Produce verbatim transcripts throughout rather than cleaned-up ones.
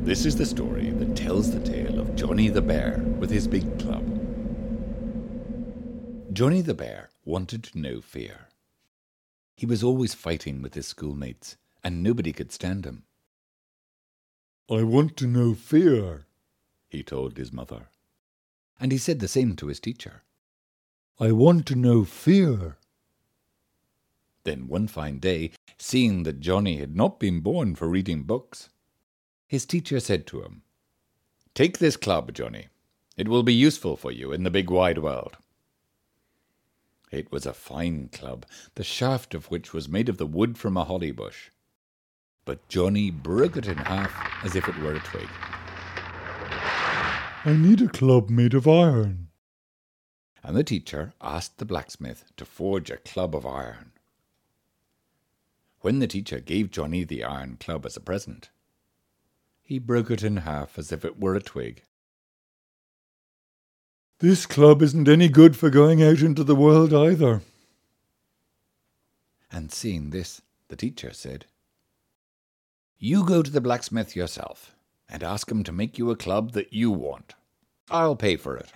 This is the story that tells the tale of Johnny the Bear with his big club. Johnny the Bear wanted to know fear. He was always fighting with his schoolmates, and nobody could stand him. "I want to know fear," he told his mother. And he said the same to his teacher. "I want to know fear." Then one fine day, seeing that Johnny had not been born for reading books, his teacher said to him, "Take this club, Johnny. It will be useful for you in the big wide world." It was a fine club, the shaft of which was made of the wood from a holly bush. But Johnny broke it in half as if it were a twig. "I need a club made of iron." And the teacher asked the blacksmith to forge a club of iron. When the teacher gave Johnny the iron club as a present, he broke it in half as if it were a twig. "This club isn't any good for going out into the world either." And seeing this, the teacher said, "You go to the blacksmith yourself and ask him to make you a club that you want. I'll pay for it."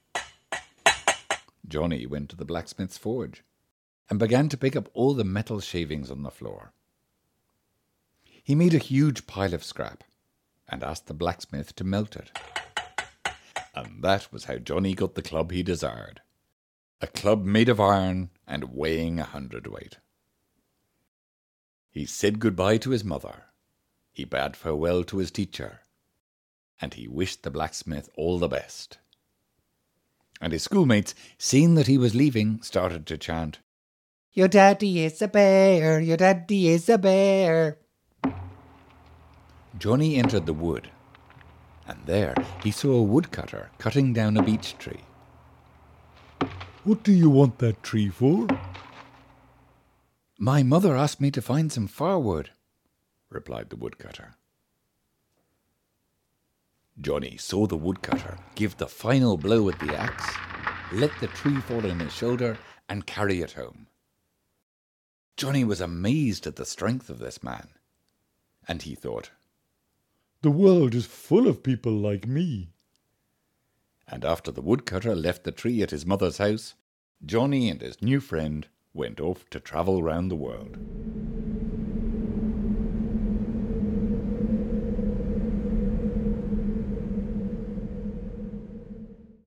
Johnny went to the blacksmith's forge and began to pick up all the metal shavings on the floor. He made a huge pile of scrap and asked the blacksmith to melt it. And that was how Johnny got the club he desired, a club made of iron and weighing a hundredweight. He said goodbye to his mother, he bade farewell to his teacher, and he wished the blacksmith all the best. And his schoolmates, seeing that he was leaving, started to chant, "Your daddy is a bear, your daddy is a bear." Johnny entered the wood, and there he saw a woodcutter cutting down a beech tree. "What do you want that tree for?" "My mother asked me to find some firewood," replied the woodcutter. Johnny saw the woodcutter give the final blow with the axe, let the tree fall on his shoulder, and carry it home. Johnny was amazed at the strength of this man, and he thought, "The world is full of people like me." And after the woodcutter left the tree at his mother's house, Johnny and his new friend went off to travel round the world.